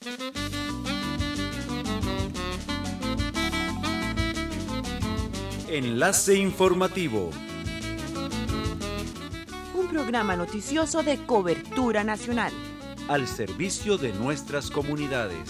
Enlace informativo. Un programa noticioso de cobertura nacional. Al servicio de nuestras comunidades.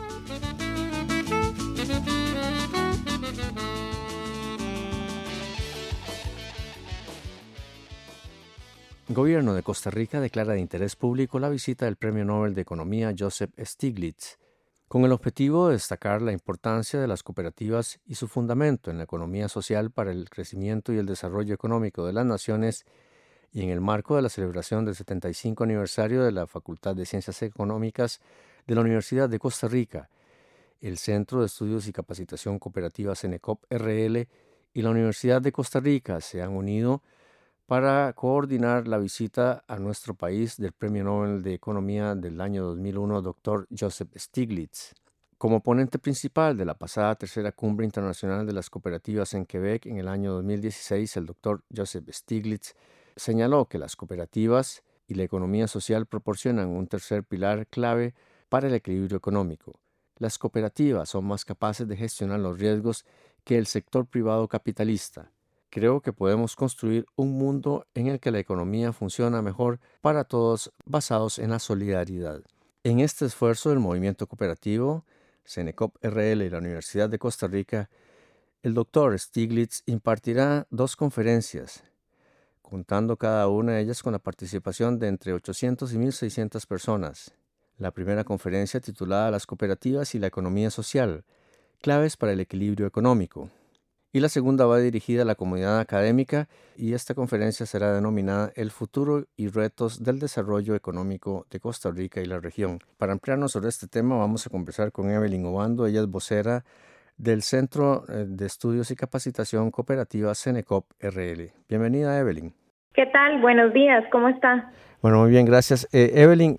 Gobierno de Costa Rica declara de interés público la visita del Premio Nobel de Economía Joseph Stiglitz, con el objetivo de destacar la importancia de las cooperativas y su fundamento en la economía social para el crecimiento y el desarrollo económico de las naciones, y en el marco de la celebración del 75 aniversario de la Facultad de Ciencias Económicas de la Universidad de Costa Rica, el Centro de Estudios y Capacitación Cooperativa CENECOP RL y la Universidad de Costa Rica se han unido para coordinar la visita a nuestro país del Premio Nobel de Economía del año 2001, Dr. Joseph Stiglitz. Como ponente principal de la pasada tercera Cumbre Internacional de las Cooperativas en Quebec en el año 2016, el Dr. Joseph Stiglitz señaló que las cooperativas y la economía social proporcionan un tercer pilar clave para el equilibrio económico. Las cooperativas son más capaces de gestionar los riesgos que el sector privado capitalista. Creo que podemos construir un mundo en el que la economía funciona mejor para todos, basados en la solidaridad. En este esfuerzo del movimiento cooperativo, CENECOP RL y la Universidad de Costa Rica, el Dr. Stiglitz impartirá 2 conferencias, contando cada una de ellas con la participación de entre 800 y 1.600 personas. La primera conferencia, titulada Las cooperativas y la economía social, claves para el equilibrio económico. Y la segunda va dirigida a la comunidad académica, y esta conferencia será denominada El futuro y retos del desarrollo económico de Costa Rica y la región. Para ampliarnos sobre este tema vamos a conversar con Evelyn Obando. Ella es vocera del Centro de Estudios y Capacitación Cooperativa CENECOP RL. Bienvenida, Evelyn. ¿Qué tal? Buenos días, ¿cómo está? Bueno, muy bien, gracias. Evelyn,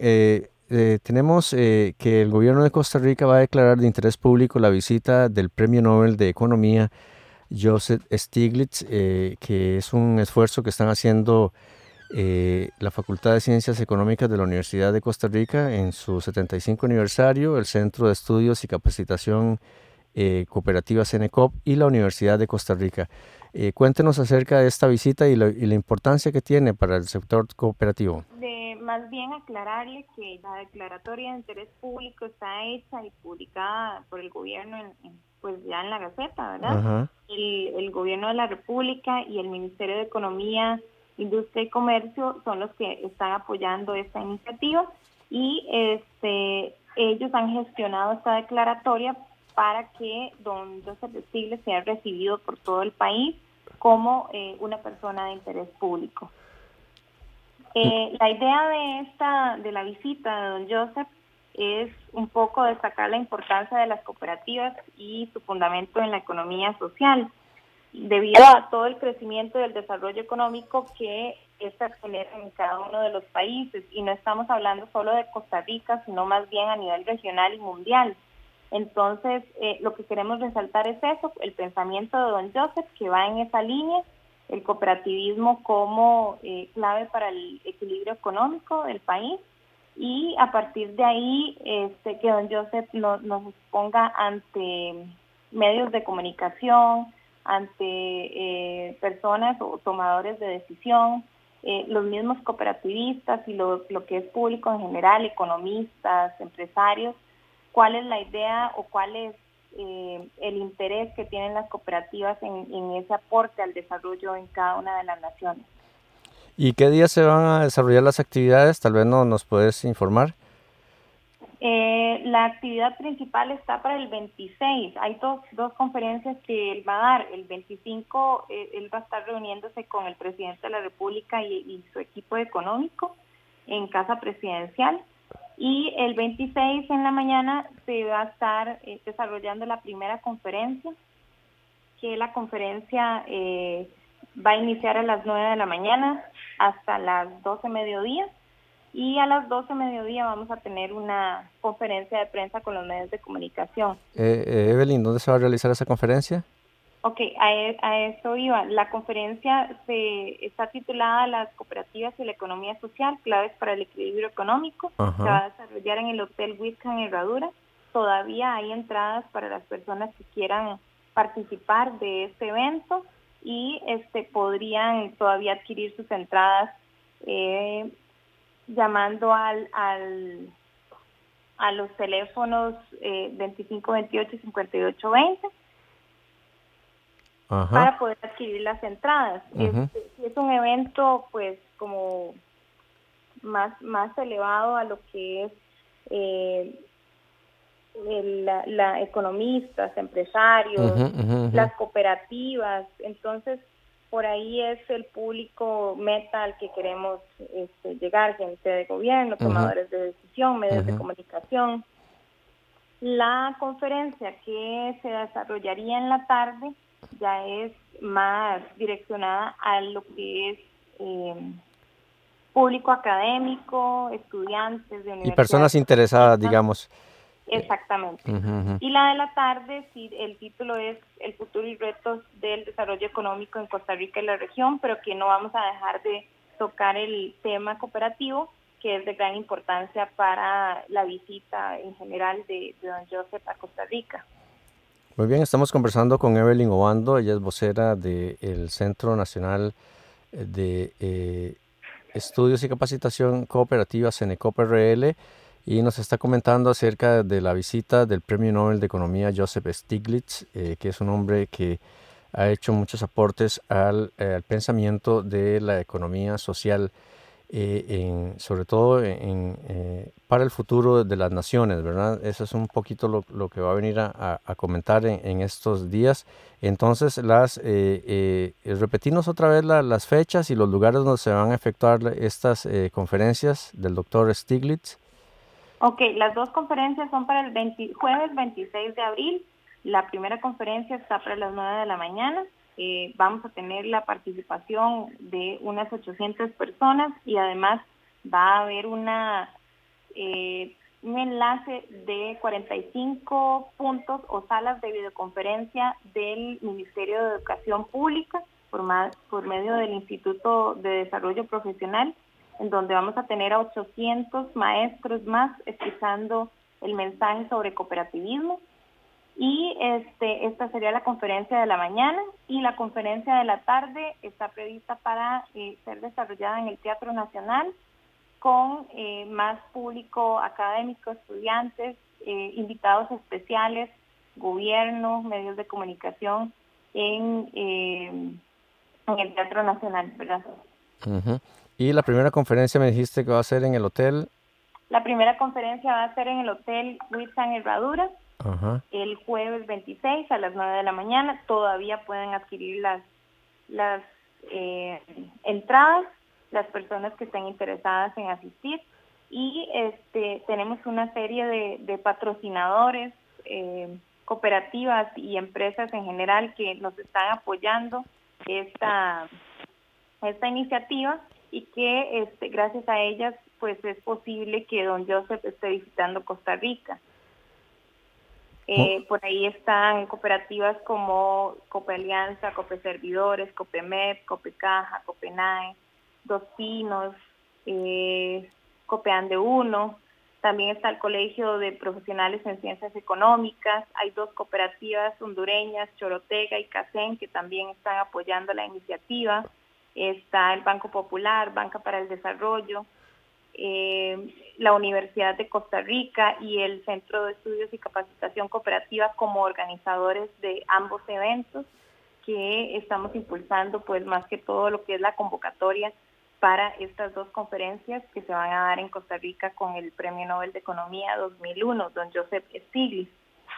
tenemos que el gobierno de Costa Rica va a declarar de interés público la visita del Premio Nobel de Economía Joseph Stiglitz, que es un esfuerzo que están haciendo la Facultad de Ciencias Económicas de la Universidad de Costa Rica en su 75 aniversario, el Centro de Estudios y Capacitación Cooperativa CENECOP y la Universidad de Costa Rica. Cuéntenos acerca de esta visita y la importancia que tiene para el sector cooperativo. Más bien aclararle que la declaratoria de interés público está hecha y publicada por el gobierno pues ya en la Gaceta, ¿verdad? Ajá. El gobierno de la República y el Ministerio de Economía, Industria y Comercio son los que están apoyando esta iniciativa, y ellos han gestionado esta declaratoria para que don Joseph Stiglitz sea recibido por todo el país como una persona de interés público. La idea de la visita de don Joseph es un poco destacar la importancia de las cooperativas y su fundamento en la economía social, debido a todo el crecimiento y el desarrollo económico que estas generan en cada uno de los países. Y no estamos hablando solo de Costa Rica, sino más bien a nivel regional y mundial. Entonces, lo que queremos resaltar es eso, el pensamiento de don Joseph, que va en esa línea, el cooperativismo como clave para el equilibrio económico del país, y a partir de ahí que don Joseph nos exponga ante medios de comunicación, ante personas o tomadores de decisión, los mismos cooperativistas y lo que es público en general, economistas, empresarios, cuál es la idea o cuál es el interés que tienen las cooperativas en ese aporte al desarrollo en cada una de las naciones. ¿Y qué días se van a desarrollar las actividades? Tal vez nos puedes informar. La actividad principal está para el 26. Hay dos conferencias que él va a dar. El 25 él va a estar reuniéndose con el presidente de la República y su equipo económico en Casa Presidencial. Y el 26 en la mañana se va a estar desarrollando la primera conferencia, que la conferencia va a iniciar a las 9 de la mañana hasta las 12 mediodía, y a las 12 mediodía vamos a tener una conferencia de prensa con los medios de comunicación. Evelyn, ¿dónde se va a realizar esa conferencia? Ok, a eso iba. La conferencia está titulada Las cooperativas y la economía social, claves para el equilibrio económico. Ajá. Se va a desarrollar en el Hotel Huitca en Herradura. Todavía hay entradas para las personas que quieran participar de este evento y podrían todavía adquirir sus entradas llamando a los teléfonos 2528-5820 para poder adquirir las entradas. Es un evento pues como más elevado a lo que es la economistas, empresarios, las cooperativas. Entonces por ahí es el público meta al que queremos llegar, gente de gobierno, tomadores de decisión, medios de comunicación. La conferencia que se desarrollaría en la tarde ya es más direccionada a lo que es público académico, estudiantes de universidades. Y personas interesadas, digamos. Exactamente. Y la de la tarde, sí, el título es El futuro y retos del desarrollo económico en Costa Rica y la región, pero que no vamos a dejar de tocar el tema cooperativo, que es de gran importancia para la visita en general de don Joseph a Costa Rica. Muy bien, estamos conversando con Evelyn Obando, ella es vocera del Centro Nacional de Estudios y Capacitación Cooperativa, CENECOP-RL, y nos está comentando acerca de la visita del Premio Nobel de Economía Joseph Stiglitz, que es un hombre que ha hecho muchos aportes al pensamiento de la economía social, sobre todo para el futuro de las naciones, ¿verdad? Eso es un poquito lo que va a venir a comentar en estos días. Entonces, repetirnos otra vez las fechas y los lugares donde se van a efectuar estas conferencias del doctor Stiglitz. Ok, las dos conferencias son para el jueves 26 de abril. La primera conferencia está para las 9 de la mañana. Vamos a tener la participación de unas 800 personas y además va a haber un enlace de 45 puntos o salas de videoconferencia del Ministerio de Educación Pública por medio del Instituto de Desarrollo Profesional, en donde vamos a tener a 800 maestros más escuchando el mensaje sobre cooperativismo. Y esta sería la conferencia de la mañana, y la conferencia de la tarde está prevista para ser desarrollada en el Teatro Nacional con más público académico, estudiantes, invitados especiales, gobierno, medios de comunicación en el Teatro Nacional, ¿verdad? Y la primera conferencia me dijiste que va a ser en el hotel. La primera conferencia va a ser en el Hotel Huitza en Herradura, el jueves 26 a las 9 de la mañana. Todavía pueden adquirir las entradas, las personas que estén interesadas en asistir. Y tenemos una serie de patrocinadores, cooperativas y empresas en general que nos están apoyando esta iniciativa, y que gracias a ellas pues es posible que don Joseph esté visitando Costa Rica. Por ahí están cooperativas como Copealianza, Copeservidores, Copemed, Copecaja, Copenae, Dos Pinos, Copeande 1. También está el Colegio de Profesionales en Ciencias Económicas. Hay dos cooperativas hondureñas, Chorotega y Cacén, que también están apoyando la iniciativa. Está el Banco Popular, Banca para el Desarrollo, la Universidad de Costa Rica y el Centro de Estudios y Capacitación Cooperativa como organizadores de ambos eventos, que estamos impulsando pues más que todo lo que es la convocatoria para estas dos conferencias que se van a dar en Costa Rica con el Premio Nobel de Economía 2001, don Joseph Stiglitz.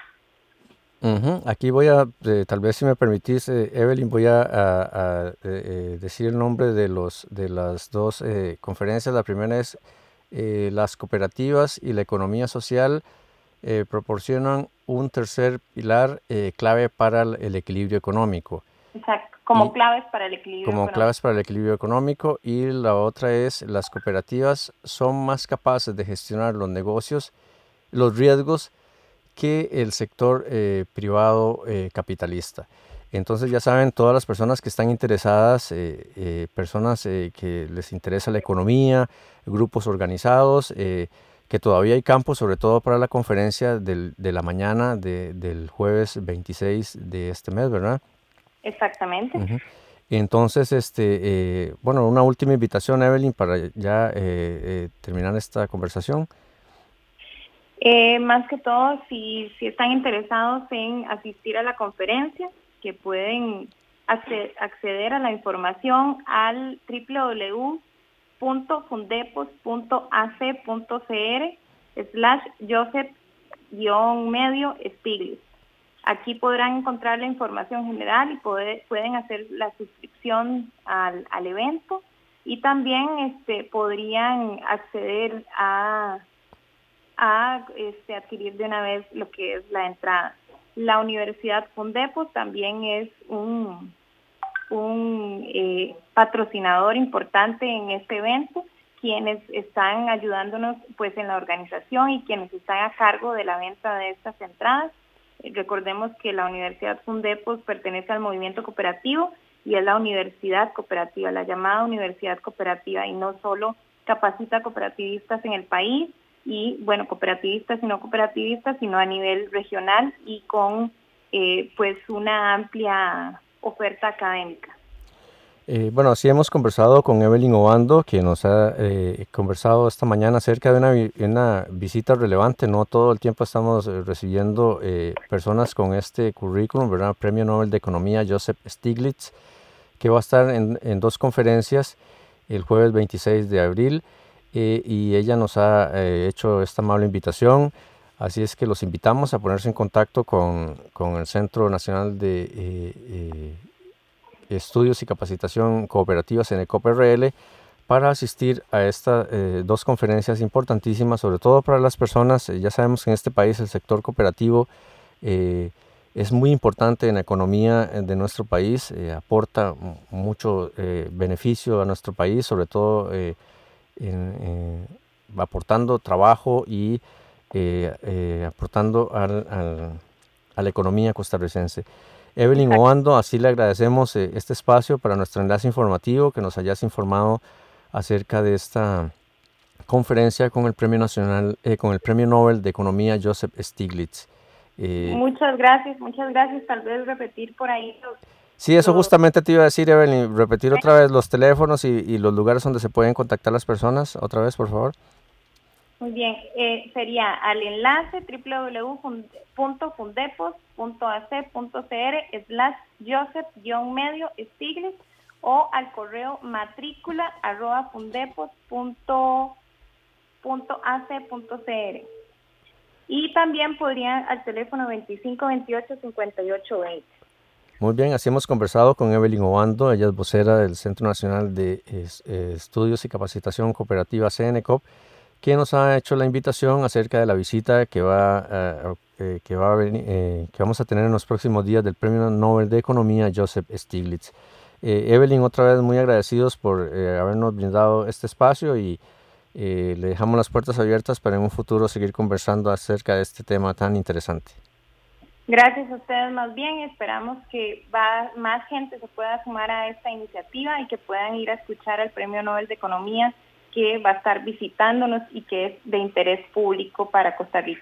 Aquí voy a, tal vez si me permitís, Evelyn, voy a decir el nombre de las dos conferencias. La primera es las cooperativas y la economía social proporcionan un tercer pilar clave para el equilibrio económico. Exacto, como claves para el equilibrio económico. Claves para el equilibrio económico. Y la otra es las cooperativas son más capaces de gestionar los negocios, los riesgos, que el sector privado capitalista. Entonces ya saben, todas las personas que están interesadas, personas que les interesa la economía, grupos organizados, que todavía hay campo, sobre todo para la conferencia de la mañana del jueves 26 de este mes, ¿verdad? Exactamente. Uh-huh. Entonces, bueno, una última invitación, Evelyn, para ya terminar esta conversación. Más que todo, si están interesados en asistir a la conferencia, que pueden acceder a la información al www.joseph-Stiglitz. Aquí podrán encontrar la información general y pueden hacer la suscripción al evento, y también podrían acceder a adquirir de una vez lo que es la entrada. La Universidad Fundepos también es un patrocinador importante en este evento, quienes están ayudándonos pues en la organización y quienes están a cargo de la venta de estas entradas. Recordemos que la Universidad Fundepos pertenece al movimiento cooperativo y es la universidad cooperativa, la llamada universidad cooperativa, y no solo capacita cooperativistas en el país, y bueno, cooperativistas y no cooperativistas, sino a nivel regional y con pues una amplia oferta académica. Bueno, sí hemos conversado con Evelyn Obando, que nos ha conversado esta mañana acerca de una visita relevante. No todo el tiempo estamos recibiendo personas con este currículum, ¿verdad? Premio Nobel de Economía Joseph Stiglitz, que va a estar en dos conferencias el jueves 26 de abril. Y ella nos ha hecho esta amable invitación, así es que los invitamos a ponerse en contacto con el Centro Nacional de Estudios y Capacitación Cooperativa CENECOP RL para asistir a estas dos conferencias importantísimas, sobre todo para las personas. Ya sabemos que en este país el sector cooperativo es muy importante en la economía de nuestro país, aporta mucho beneficio a nuestro país, sobre todo aportando trabajo y aportando a la economía costarricense. Evelyn Obando, así le agradecemos este espacio para nuestro enlace informativo, que nos hayas informado acerca de esta conferencia con el Premio Nobel de Economía Joseph Stiglitz. Muchas gracias. Tal vez repetir por ahí. Sí, eso justamente te iba a decir, Evelyn, repetir otra vez los teléfonos y los lugares donde se pueden contactar las personas, otra vez, por favor. Muy bien, sería al enlace www.fundepos.ac.cr/Joseph-Stiglitz o al correo matrícula@fundepos.ac.cr. Y también podrían al teléfono 2528-5820. Muy bien, así hemos conversado con Evelyn Obando, ella es vocera del Centro Nacional de Estudios y Capacitación Cooperativa CENECOP, que nos ha hecho la invitación acerca de la visita que vamos a tener en los próximos días del Premio Nobel de Economía Joseph Stiglitz. Evelyn, otra vez muy agradecidos por habernos brindado este espacio y le dejamos las puertas abiertas para en un futuro seguir conversando acerca de este tema tan interesante. Gracias a ustedes, más bien esperamos que más gente se pueda sumar a esta iniciativa y que puedan ir a escuchar al Premio Nobel de Economía, que va a estar visitándonos y que es de interés público para Costa Rica.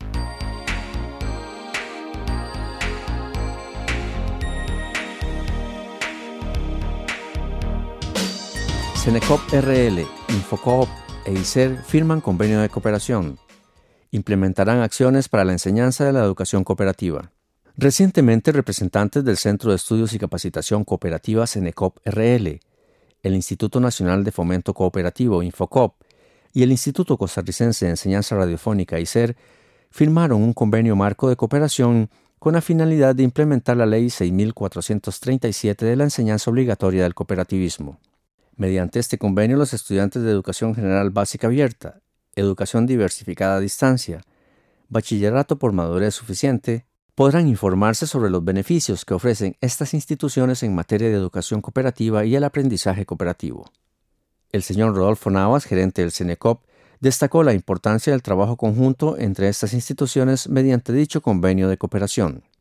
CENECOP RL, Infocoop e ICER firman convenio de cooperación. Implementarán acciones para la enseñanza de la educación cooperativa. Recientemente, representantes del Centro de Estudios y Capacitación Cooperativa CENECOP RL, el Instituto Nacional de Fomento Cooperativo Infocoop y el Instituto Costarricense de Enseñanza Radiofónica ICER firmaron un convenio marco de cooperación con la finalidad de implementar la Ley 6.437 de la enseñanza obligatoria del cooperativismo. Mediante este convenio, los estudiantes de Educación General Básica Abierta, Educación Diversificada a Distancia, Bachillerato por Madurez Suficiente, podrán informarse sobre los beneficios que ofrecen estas instituciones en materia de educación cooperativa y el aprendizaje cooperativo. El señor Rodolfo Navas, gerente del CENECOP, destacó la importancia del trabajo conjunto entre estas instituciones mediante dicho convenio de cooperación.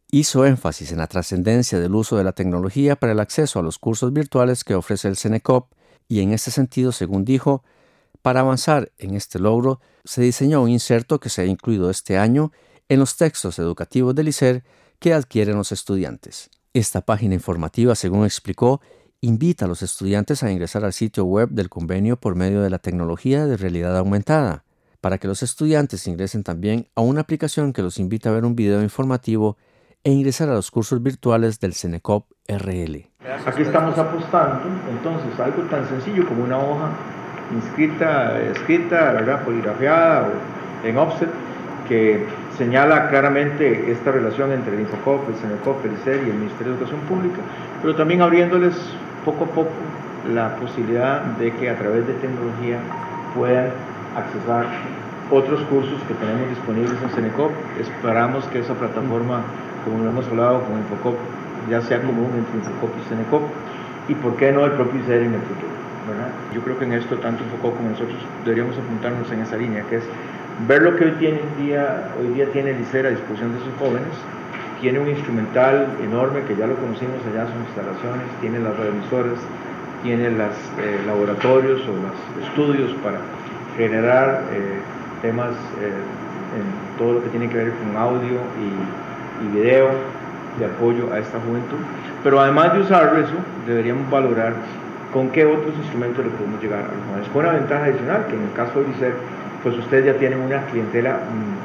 Hizo énfasis en la trascendencia del uso de la tecnología para el acceso a los cursos virtuales que ofrece el CENECOP y en este sentido, según dijo, para avanzar en este logro se diseñó un inserto que se ha incluido este año en los textos educativos del ICER que adquieren los estudiantes. Esta página informativa, según explicó, invita a los estudiantes a ingresar al sitio web del convenio por medio de la tecnología de realidad aumentada, para que los estudiantes ingresen también a una aplicación que los invita a ver un video informativo e ingresar a los cursos virtuales del CENECOP RL. Aquí estamos apostando, entonces, algo tan sencillo como una hoja escrita, ¿verdad?, poligrafiada o en offset, que señala claramente esta relación entre el Infocop, el CENECOP, el ICER y el Ministerio de Educación Pública, pero también abriéndoles poco a poco la posibilidad de que a través de tecnología puedan accesar otros cursos que tenemos disponibles en CENECOP. Esperamos que esa plataforma, como lo hemos hablado con Infocop, ya sea común entre Infocop y CENECOP, y por qué no el propio ICER en el futuro, ¿verdad? Yo creo que en esto tanto Infocop como nosotros deberíamos apuntarnos en esa línea, que es ver lo que hoy día tiene el ICER a disposición de sus jóvenes. Tiene un instrumental enorme que ya lo conocimos allá, sus instalaciones, tiene las radioemisoras, tiene los laboratorios o los estudios para generar temas en todo lo que tiene que ver con audio y video de apoyo a esta juventud. Pero además de usar eso, deberíamos valorar con qué otros instrumentos le podemos llegar a los jóvenes. Con una ventaja adicional, que en el caso del ICER, pues ustedes ya tienen una clientela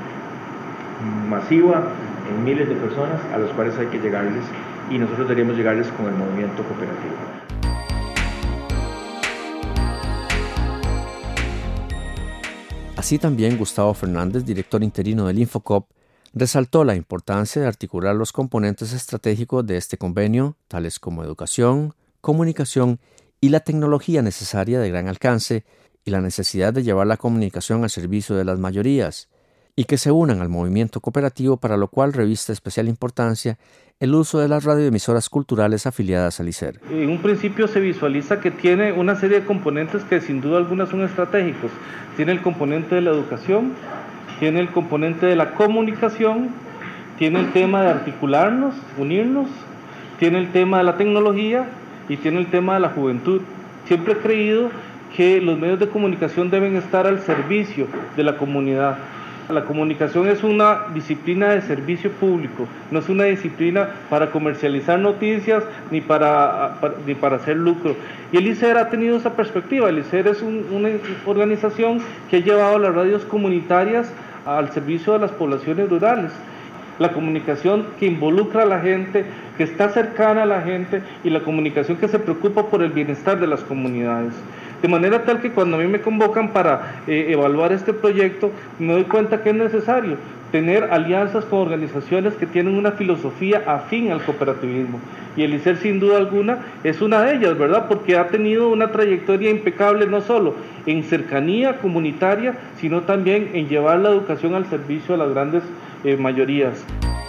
masiva en miles de personas a los cuales hay que llegarles, y nosotros deberíamos llegarles con el movimiento cooperativo. Así también Gustavo Fernández, director interino del Infocop, resaltó la importancia de articular los componentes estratégicos de este convenio, tales como educación, comunicación y la tecnología necesaria de gran alcance, y la necesidad de llevar la comunicación al servicio de las mayorías, y que se unan al movimiento cooperativo, para lo cual reviste especial importancia el uso de las radioemisoras culturales afiliadas al ICER. En un principio se visualiza que tiene una serie de componentes que sin duda alguna son estratégicos. Tiene el componente de la educación, tiene el componente de la comunicación, tiene el tema de articularnos, unirnos, tiene el tema de la tecnología y tiene el tema de la juventud. Siempre he creído que los medios de comunicación deben estar al servicio de la comunidad. La comunicación es una disciplina de servicio público, no es una disciplina para comercializar noticias ni para hacer lucro. Y el ICER ha tenido esa perspectiva. El ICER es una organización que ha llevado las radios comunitarias al servicio de las poblaciones rurales. La comunicación que involucra a la gente, que está cercana a la gente, y la comunicación que se preocupa por el bienestar de las comunidades. De manera tal que cuando a mí me convocan para evaluar este proyecto, me doy cuenta que es necesario tener alianzas con organizaciones que tienen una filosofía afín al cooperativismo. Y el ICER, sin duda alguna, es una de ellas, ¿verdad? Porque ha tenido una trayectoria impecable, no solo en cercanía comunitaria, sino también en llevar la educación al servicio de las grandes mayorías.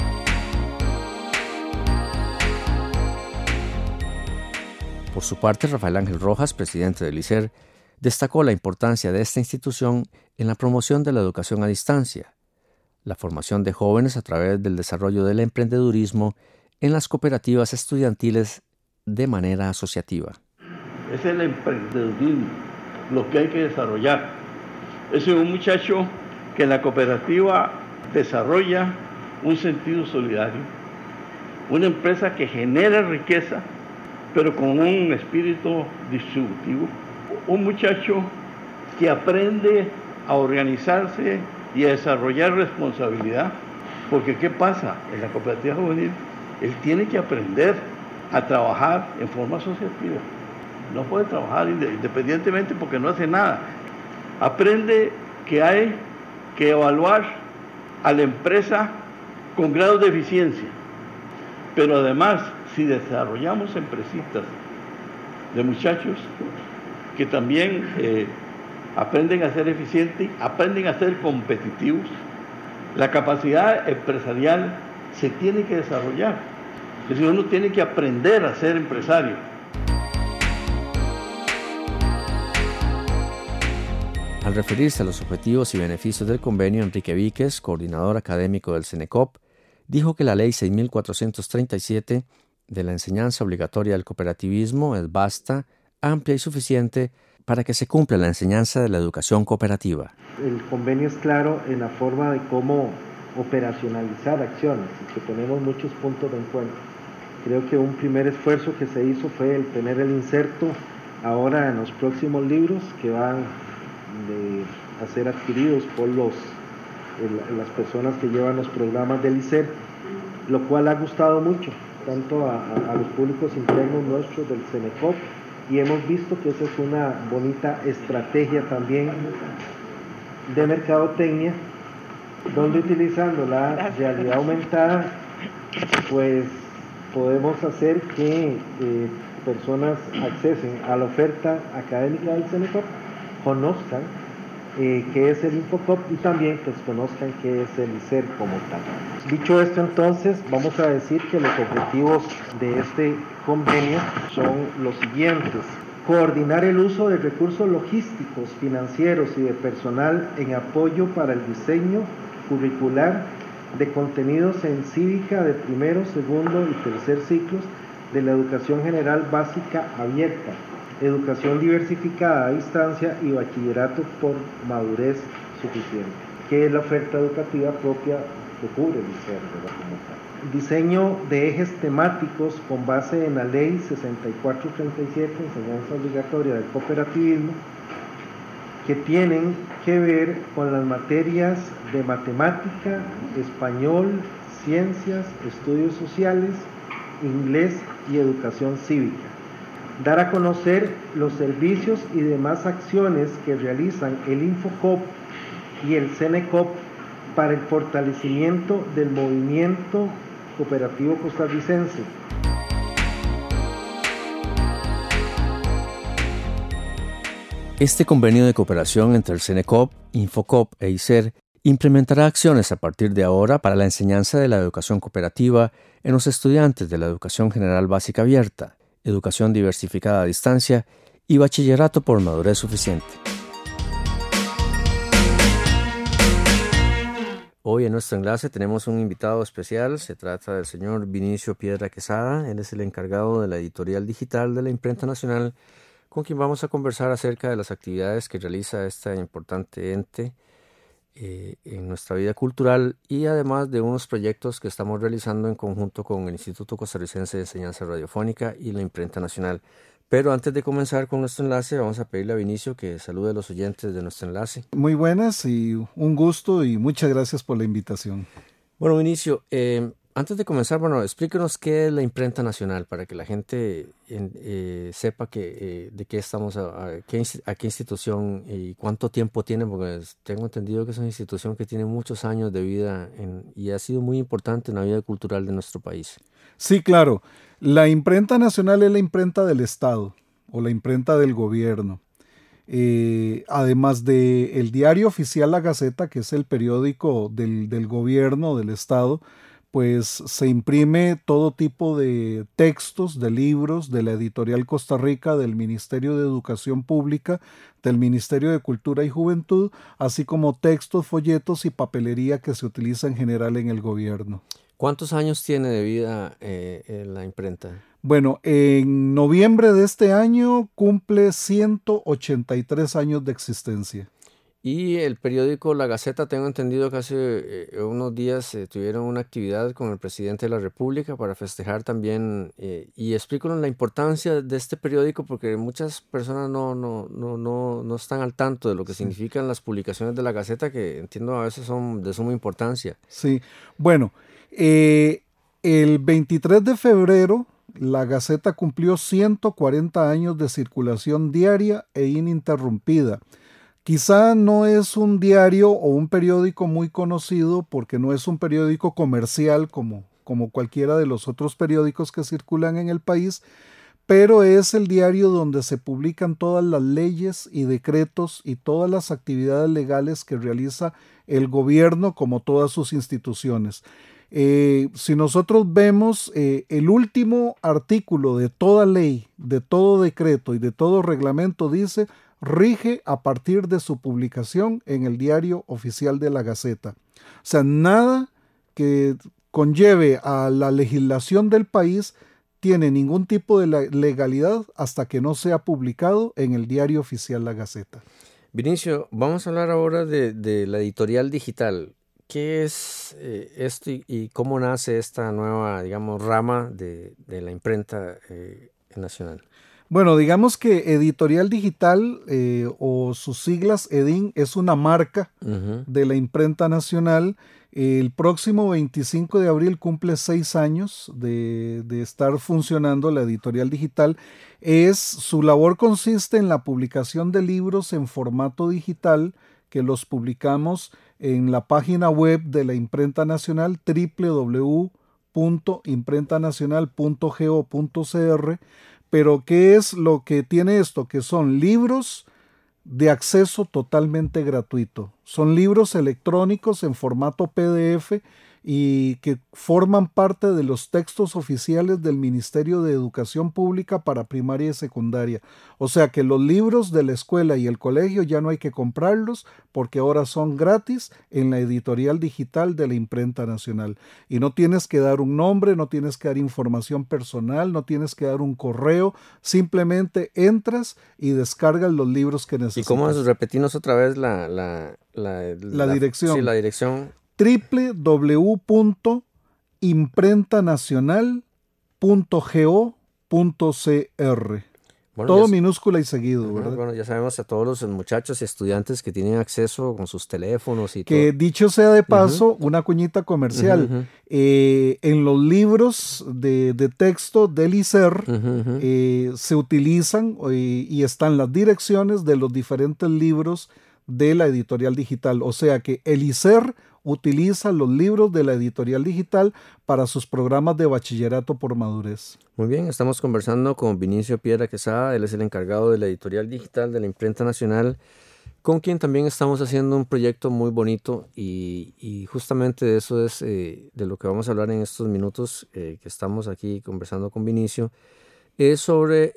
Por su parte, Rafael Ángel Rojas, presidente del ICER, destacó la importancia de esta institución en la promoción de la educación a distancia, la formación de jóvenes a través del desarrollo del emprendedurismo en las cooperativas estudiantiles de manera asociativa. Es el emprendedurismo lo que hay que desarrollar. Es un muchacho que en la cooperativa desarrolla un sentido solidario, una empresa que genera riqueza, pero con un espíritu distributivo. Un muchacho que aprende a organizarse y a desarrollar responsabilidad. Porque ¿qué pasa? En la cooperativa juvenil, él tiene que aprender a trabajar en forma asociativa. No puede trabajar independientemente porque no hace nada. Aprende que hay que evaluar a la empresa con grados de eficiencia. Pero además, si desarrollamos empresistas de muchachos que también aprenden a ser eficientes, aprenden a ser competitivos, la capacidad empresarial se tiene que desarrollar. Es decir, uno tiene que aprender a ser empresario. Al referirse a los objetivos y beneficios del convenio, Enrique Víquez, coordinador académico del CENECOP, dijo que la Ley 6.437 de la enseñanza obligatoria del cooperativismo es vasta, amplia y suficiente para que se cumpla la enseñanza de la educación cooperativa. El convenio es claro en la forma de cómo operacionalizar acciones y que tenemos muchos puntos de encuentro. Creo que un primer esfuerzo que se hizo fue el tener el inserto ahora en los próximos libros que van a ser adquiridos por las personas que llevan los programas del ICER, lo cual ha gustado mucho, tanto a los públicos internos nuestros del CENECOP, y hemos visto que esa es una bonita estrategia también de mercadotecnia, donde utilizando la realidad aumentada, pues podemos hacer que personas accesen a la oferta académica del CENECOP, conozcan qué es el Infocop y también pues conozcan qué es el ICER como tal. Dicho esto, entonces vamos a decir que los objetivos de este convenio son los siguientes: coordinar el uso de recursos logísticos, financieros y de personal en apoyo para el diseño curricular de contenidos en cívica de primero, segundo y tercer ciclos de la educación general básica abierta, educación diversificada a distancia y bachillerato por madurez suficiente, que es la oferta educativa propia que cubre el ICER, ¿verdad? Como tal. Diseño de ejes temáticos con base en la Ley 6437, enseñanza obligatoria del cooperativismo, que tienen que ver con las materias de matemática, español, ciencias, estudios sociales, inglés y educación cívica. Dar a conocer los servicios y demás acciones que realizan el Infocop y el CENECOP para el fortalecimiento del movimiento cooperativo costarricense. Este convenio de cooperación entre el CENECOP, Infocop e ICER implementará acciones a partir de ahora para la enseñanza de la educación cooperativa en los estudiantes de la educación general básica abierta, educación diversificada a distancia y bachillerato por madurez suficiente. Hoy en nuestro enlace tenemos un invitado especial. Se trata del señor Vinicio Piedra Quesada. Él es el encargado de la editorial digital de la Imprenta Nacional, con quien vamos a conversar acerca de las actividades que realiza este importante ente en nuestra vida cultural y además de unos proyectos que estamos realizando en conjunto con el Instituto Costarricense de Enseñanza Radiofónica y la Imprenta Nacional. Pero antes de comenzar con nuestro enlace, vamos a pedirle a Vinicio que salude a los oyentes de nuestro enlace. Muy buenas y un gusto y muchas gracias por la invitación. Bueno, Vinicio, antes de comenzar, explíquenos qué es la Imprenta Nacional para que la gente sepa de qué estamos, a qué institución y cuánto tiempo tiene, porque tengo entendido que es una institución que tiene muchos años de vida y ha sido muy importante en la vida cultural de nuestro país. Sí, claro. La Imprenta Nacional es la imprenta del Estado o la imprenta del gobierno. Además del diario oficial La Gaceta, que es el periódico del gobierno, del Estado, pues se imprime todo tipo de textos, de libros, de la Editorial Costa Rica, del Ministerio de Educación Pública, del Ministerio de Cultura y Juventud, así como textos, folletos y papelería que se utiliza en general en el gobierno. ¿Cuántos años tiene de vida la imprenta? Bueno, en noviembre de este año cumple 183 años de existencia. Y el periódico La Gaceta, tengo entendido que hace unos días tuvieron una actividad con el presidente de la República para festejar también, y explícanos la importancia de este periódico porque muchas personas no están al tanto de lo que significan las publicaciones de La Gaceta, que entiendo a veces son de suma importancia. Sí, bueno, el 23 de febrero La Gaceta cumplió 140 años de circulación diaria e ininterrumpida. Quizá no es un diario o un periódico muy conocido porque no es un periódico comercial como cualquiera de los otros periódicos que circulan en el país, pero es el diario donde se publican todas las leyes y decretos y todas las actividades legales que realiza el gobierno como todas sus instituciones. Si nosotros vemos el último artículo de toda ley, de todo decreto y de todo reglamento dice: rige a partir de su publicación en el diario oficial de La Gaceta. O sea, nada que conlleve a la legislación del país tiene ningún tipo de legalidad hasta que no sea publicado en el Diario Oficial La Gaceta. Vinicio, vamos a hablar ahora de la editorial digital. ¿Qué es esto y cómo nace esta nueva, digamos, rama de la imprenta nacional? Bueno, digamos que Editorial Digital o sus siglas EDIN es una marca de la imprenta nacional. El próximo 25 de abril cumple 6 años de estar funcionando la Editorial Digital. Su labor consiste en la publicación de libros en formato digital que los publicamos en la página web de la Imprenta Nacional www.imprentanacional.go.cr. Pero ¿qué es lo que tiene esto? Que son libros de acceso totalmente gratuito. Son libros electrónicos en formato PDF y que forman parte de los textos oficiales del Ministerio de Educación Pública para primaria y secundaria. O sea que los libros de la escuela y el colegio ya no hay que comprarlos porque ahora son gratis en la editorial digital de la Imprenta Nacional. Y no tienes que dar un nombre, no tienes que dar información personal, no tienes que dar un correo, simplemente entras y descargas los libros que necesitas. ¿Y cómo repetimos otra vez la dirección? Sí, la dirección. www.imprentanacional.go.cr. Bueno, todo minúscula y seguido, ¿verdad? Bueno, ya sabemos a todos los muchachos y estudiantes que tienen acceso con sus teléfonos y que todo. Dicho sea de paso, una cuñita comercial. En los libros de texto del ICER se utilizan y están las direcciones de los diferentes libros de la editorial digital. O sea que el ICER utiliza los libros de la editorial digital para sus programas de bachillerato por madurez. Muy bien, estamos conversando con Vinicio Piedra Quesada, él es el encargado de la editorial digital de la Imprenta Nacional, con quien también estamos haciendo un proyecto muy bonito y justamente de eso es de lo que vamos a hablar en estos minutos que estamos aquí conversando con Vinicio, es sobre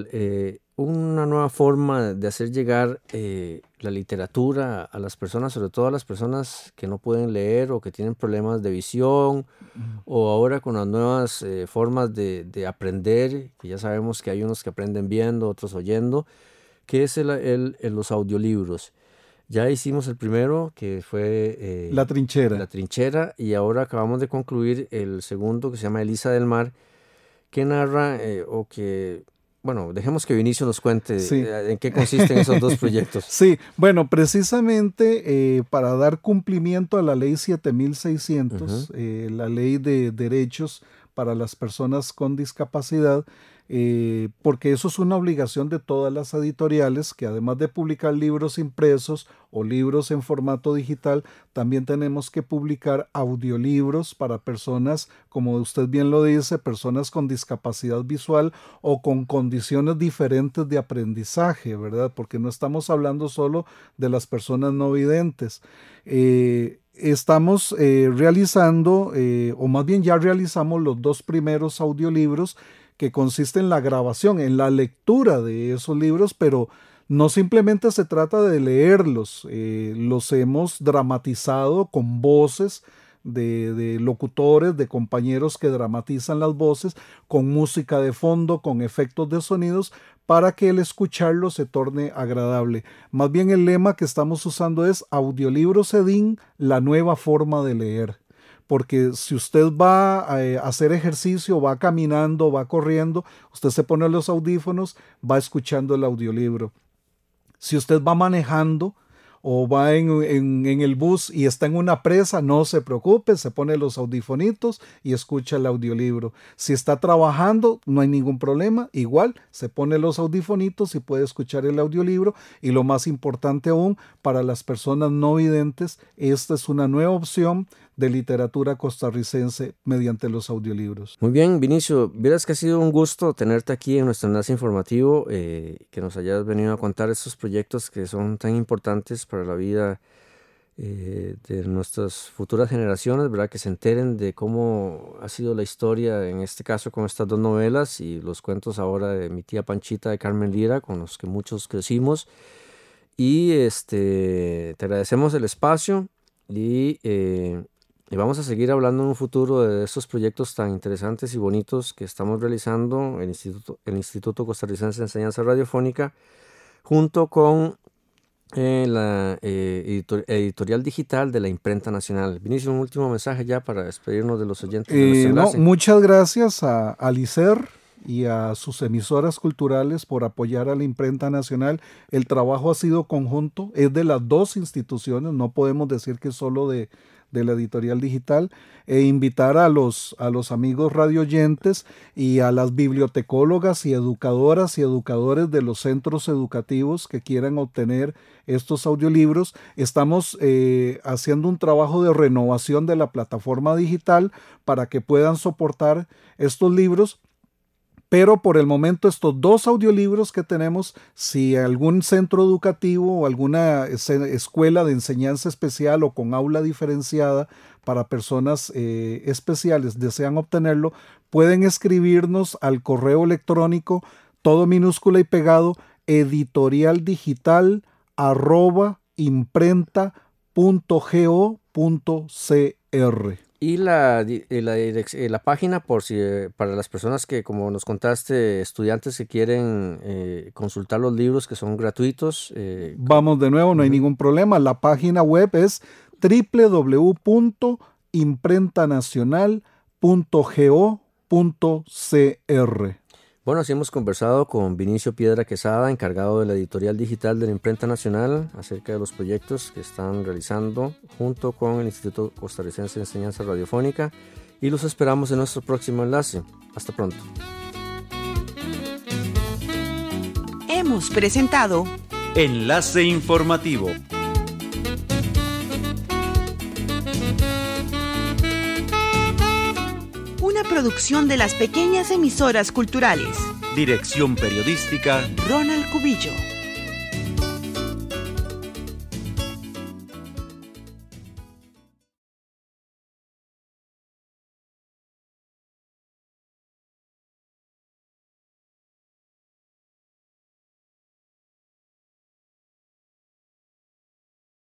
una nueva forma de hacer llegar la literatura a las personas, sobre todo a las personas que no pueden leer o que tienen problemas de visión, o ahora con las nuevas formas de aprender, que ya sabemos que hay unos que aprenden viendo, otros oyendo, que es los audiolibros. Ya hicimos el primero, que fue La Trinchera. La Trinchera, y ahora acabamos de concluir el segundo, que se llama Elisa del Mar, que narra bueno, dejemos que Vinicio nos cuente en qué consisten esos dos proyectos. Sí, bueno, precisamente para dar cumplimiento a la ley 7600, la ley de derechos para las personas con discapacidad, porque eso es una obligación de todas las editoriales, que además de publicar libros impresos o libros en formato digital, también tenemos que publicar audiolibros para personas, como usted bien lo dice, personas con discapacidad visual o con condiciones diferentes de aprendizaje, ¿verdad? Porque no estamos hablando solo de las personas no videntes. Estamos realizando, o más bien ya realizamos los 2 primeros audiolibros, que consiste en la grabación, en la lectura de esos libros, pero no simplemente se trata de leerlos, los hemos dramatizado con voces de locutores, de compañeros que dramatizan las voces, con música de fondo, con efectos de sonidos, para que el escucharlo se torne agradable. Más bien el lema que estamos usando es Audiolibros EDIN, la nueva forma de leer. Porque si usted va a hacer ejercicio, va caminando, va corriendo, usted se pone los audífonos, va escuchando el audiolibro. Si usted va manejando o va en el bus y está en una presa, no se preocupe, se pone los audifonitos y escucha el audiolibro. Si está trabajando, no hay ningún problema, igual se pone los audifonitos y puede escuchar el audiolibro. Y lo más importante aún, para las personas no videntes, esta es una nueva opción de literatura costarricense mediante los audiolibros. Muy bien, Vinicio, vieras que ha sido un gusto tenerte aquí en nuestro enlace informativo, que nos hayas venido a contar estos proyectos que son tan importantes para la vida de nuestras futuras generaciones, ¿verdad? Que se enteren de cómo ha sido la historia, en este caso con estas 2 novelas y los cuentos ahora de mi tía Panchita de Carmen Lira, con los que muchos crecimos. Y te agradecemos el espacio y Y vamos a seguir hablando en un futuro de estos proyectos tan interesantes y bonitos que estamos realizando el Instituto Costarricense de Enseñanza Radiofónica, junto con la editorial digital de la Imprenta Nacional. Vinicio, un último mensaje ya para despedirnos de los oyentes de nuestro enlace. Muchas gracias a ICER y a sus emisoras culturales por apoyar a la Imprenta Nacional. El trabajo ha sido conjunto, es de las dos instituciones, no podemos decir que es solo de la editorial digital, e invitar a los amigos radioyentes y a las bibliotecólogas y educadoras y educadores de los centros educativos que quieran obtener estos audiolibros. Estamos haciendo un trabajo de renovación de la plataforma digital para que puedan soportar estos libros. Pero por el momento estos 2 audiolibros que tenemos, si algún centro educativo o alguna escuela de enseñanza especial o con aula diferenciada para personas especiales desean obtenerlo, pueden escribirnos al correo electrónico, todo minúscula y pegado, editorialdigital@imprenta.go.cr. Y la página, para las personas que, como nos contaste, estudiantes que quieren consultar los libros que son gratuitos. Vamos de nuevo, no hay ningún problema. La página web es www.imprentanacional.go.cr. Bueno, así hemos conversado con Vinicio Piedra Quesada, encargado de la editorial digital de la Imprenta Nacional, acerca de los proyectos que están realizando junto con el Instituto Costarricense de Enseñanza Radiofónica, y los esperamos en nuestro próximo enlace. Hasta pronto. Hemos presentado Enlace Informativo. una producción de las pequeñas emisoras culturales. Dirección periodística Ronald Cubillo.